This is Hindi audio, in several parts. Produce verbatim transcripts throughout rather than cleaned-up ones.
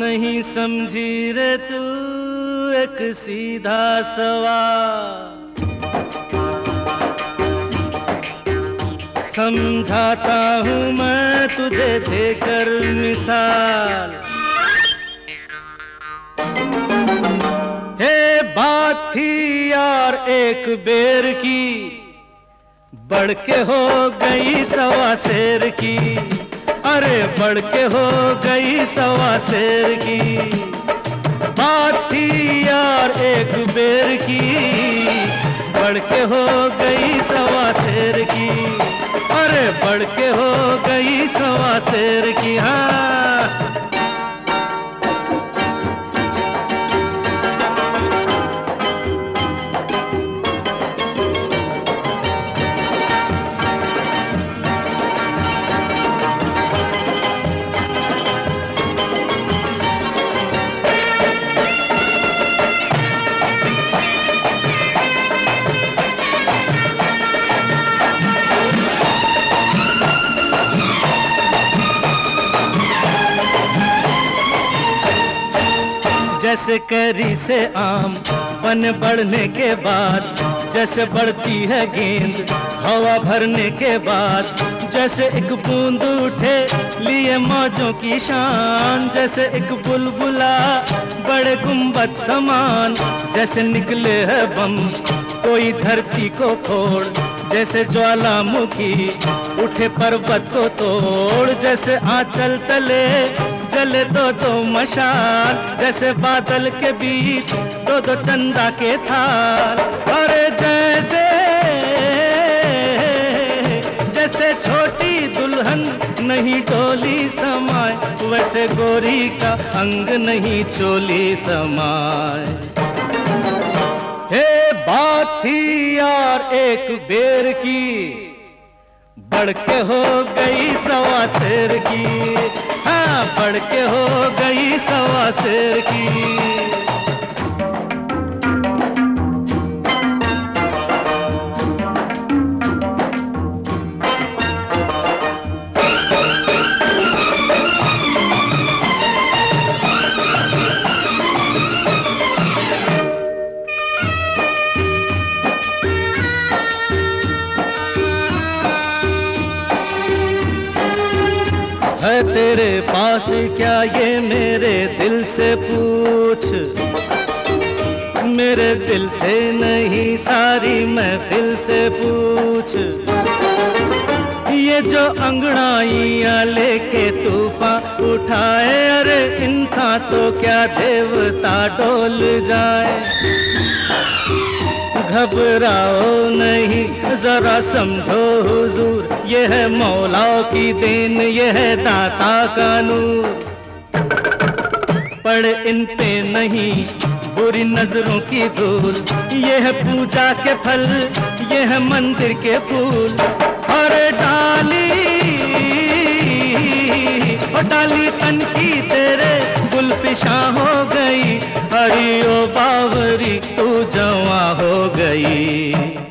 नहीं समझी रे तू एक सीधा सवाल, समझाता हूँ मैं तुझे देकर मिसाल। हे बात थी यार एक बेर की, बढ़ के हो गई सवा शेर की। अरे बढ़ के हो गई सवा शेर की। बात थी यार एक बेर की, बढ़ के हो गई सवा शेर की। अरे बढ़ के हो गई सवा शेर की। हाँ जैसे कैरी से आम बन बढ़ने के बाद, जैसे बढ़ती है गेंद हवा भरने के बाद, जैसे एक बूंद उठे लिए मौजों की शान, जैसे एक बुलबुला बड़े गुंबद समान, जैसे निकले है बम कोई धरती को फोड़, जैसे ज्वालामुखी उठे पर्वत को तोड़, जैसे आंचल तले जले दो दो मशाल, जैसे बादल के बीच दो दो चंदा के थाल। अरे जैसे जैसे छोटी दुल्हन नहीं डोली समाए, वैसे गोरी का अंग नहीं चोली समाए। हे बात थी यार एक बेर की, बढ़ के हो गई सवा शेर की। हाँ बढ़ के हो गई सवा शेर की। है तेरे पास क्या ये मेरे दिल से पूछ, मेरे दिल से नहीं सारी महफिल से पूछ। ये जो अंगड़ाइयाँ लेके तूफान उठाए, अरे इंसान तो क्या देवता डोल जाए। घबराओ नहीं जरा समझो हुजूर, ये है मौला की देन, ये है दाता का नूर। पड़े इन पे नहीं बुरी नजरों की धूल, ये है पूजा के फल, ये है मंदिर के फूल। अरे डाली और डाली तन की तेरे गुलफिशा हो गई, अरे ओ बावरी तू जवां हो गई।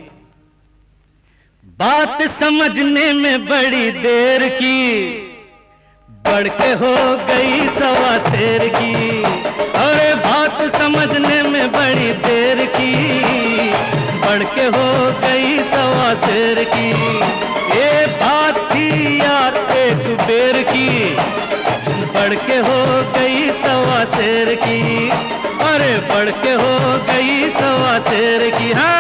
बात समझने में बड़ी देर की, बढ़ के हो गई सवा शेर की। अरे बात समझने में बड़ी देर की, बढ़ के हो गई सवा शेर की। ये बात थी यार एक बेर की, बढ़ के हो गई सवा शेर की। अरे बढ़ के हो गई सवा शेर की। हाँ